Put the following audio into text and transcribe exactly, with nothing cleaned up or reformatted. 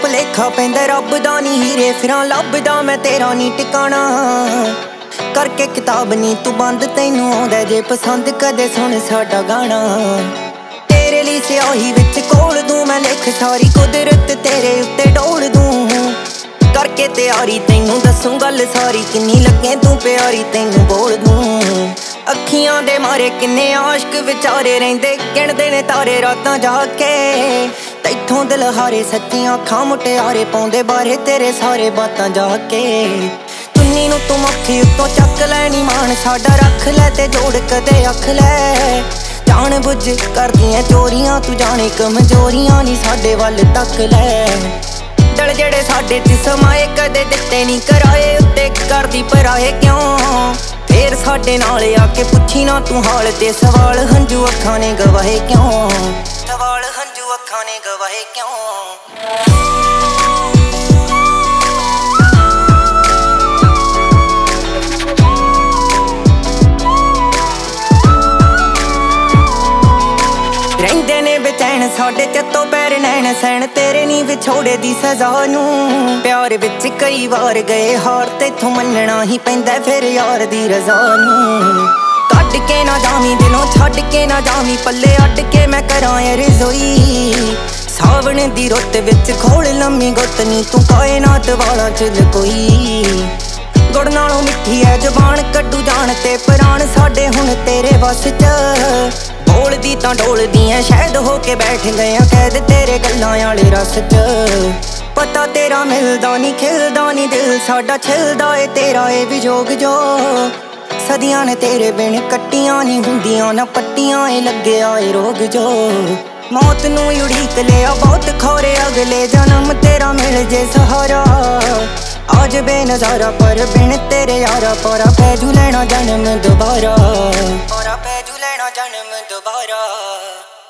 ਭੁਲੇਖਾ ਪੈਂਦਾ ਰੱਬ ਦਾ ਨੀ ਹੀਰੇ ਫਿਰਾਂ ਲੱਭਦਾ ਮੈਂ ਤੇਰਾ ਨੀ ਟਿਕਾਣਾ करके किताब नी तू बंद तैनू आउंदा जे पसंद कदे सुन साडा गाना तेरे लिए स्याही विच कोल दूं मैं लिख सारी कुदरत तेरे उत्ते डोल दूं करके तैयारी तैनू दसूं गल सारी किन्नी लगे तू प्यारी तैनू बोल दूं अखियां दे मारे किन्ने आशिक विचारे रहिंदे गिणदे ने तारे रातां जाके तैथों दिल हारे सच्चियां अखां मुटियारे पाउंदे बारे तेरे सारे बातां जाके चुन्नी नूं तू मक्खी उत्तों चक लैनी मान साडा रख लै ते जोड़ कदे अख लै जान बुझ करदियां चोरियां तू जाने कमजोरियां नी साडे वल तक लै डल जेड़े साडे च समाए कदे दित्ते नी कराए उत्ते करदी पराए क्यों फिर साडे नाल आके पुछी ना तू हाल ते सवाल हंजू अखां ने गवाए क्यों सवाल हंजू अखां ने गवाए क्यों ਰਹਿੰਦੇ ਨੇ ਬੇਚੈਨ ਸਾਡੇ ਚੱਤੋਂ ਪੈਰ ਨੈਣ ਸੈਣ ਤੇਰੇ ਨੀ ਵਿਛੋੜੇ ਦੀ ਸਜ਼ਾ ਨੂੰ ਪਿਆਰ ਵਿੱਚ ਕਈ ਵਾਰ ਗਏ ਹਾਰ ਤੇਥੋਂ ਮੰਨਣਾ ਹੀ ਪੈਂਦਾ ਫਿਰ ਯਾਰ ਦੀ ਰਜ਼ਾ ਨੂੰ ਕੱਢ ਕੇ ਨਾ ਜਾਵੀਂ ਦਿਲੋਂ ਛੱਡ ਕੇ ਨਾ ਜਾਵੀਂ ਪੱਲੇ ਅੱਡ ਕੇ ਮੈਂ ਕਰਾਂ ਏ ਰਜ਼ੋਈ ਸਾਵਣ ਦੀ ਰੁੱਤ ਵਿੱਚ ਖੋਲ ਲੰਮੀ ਗੁੱਤ ਨੀ ਤੂੰ ਕਾਇਨਾਤ ਵਾਲਾ ਚਿਲ ਕੋਈ ਗੁੜ ਨਾਲੋਂ ਮਿੱਠੀ ਐ ਜ਼ਬਾਨ ਕੱਢੂ ਜਾਣ ਤੇ ਪ੍ਰਾਣ ਸਾਡੇ ਹੁਣ ਤੇਰੇ ਵੱਸ ਚ बोलदी तां डोलदियां शायद होके बैठ गया कैद तेरे गल्लां वाले रस च पता तेरा मिलदा नी खिलदा नी दिल साडा छिलदा ए तेरा ए विजोग जो सदियां ने तेरे बिन कट्टियां नी हुंदियां ना पट्टियां ए लग्गिया ए रोग जो मौत नूं उड़ीक लिया बहुत खौरे अगले जन्म तेरा मिल जे सहारा आज बेनज़ारा पर बिन तेरे यारा पारा पैजू लेना जन्म दोबारा पारा पैजू लेना जन्म दोबारा।